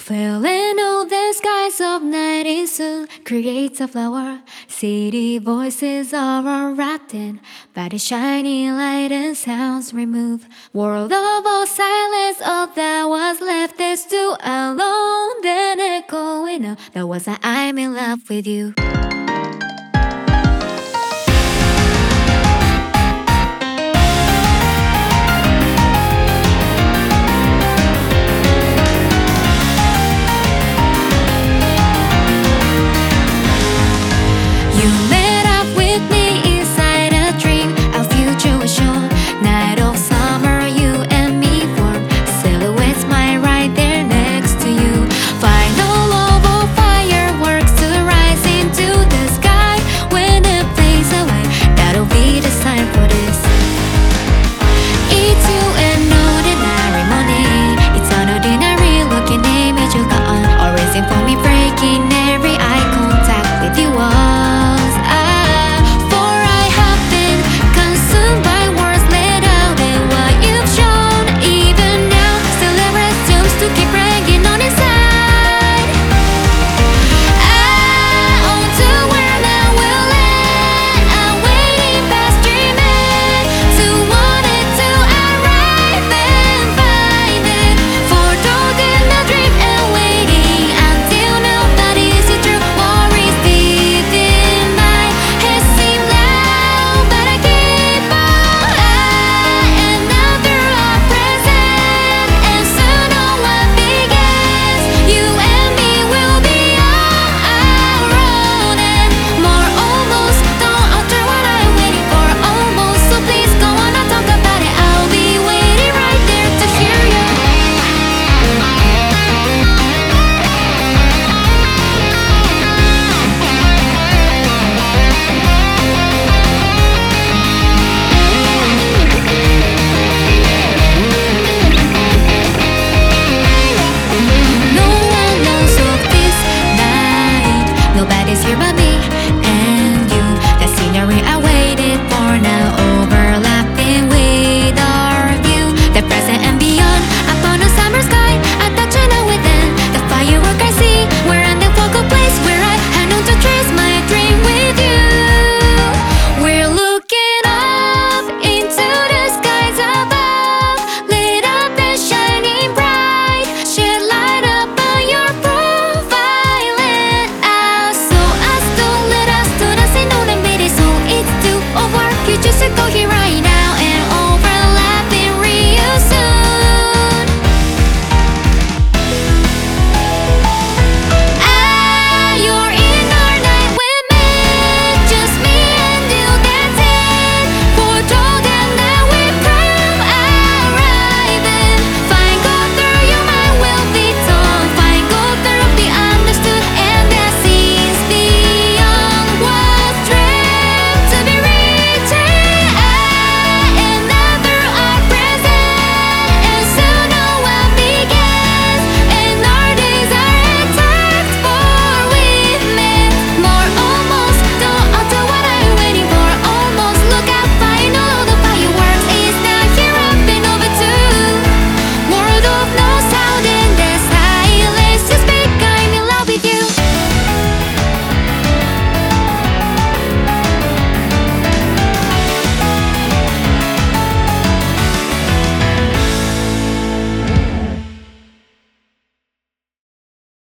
Filling all the skies of night is soon creates a flower. City voices are all wrapped in by the shining light and sounds removed. World of all silence, all that was left is too alone. Then echoing out, that was I'm in love with you.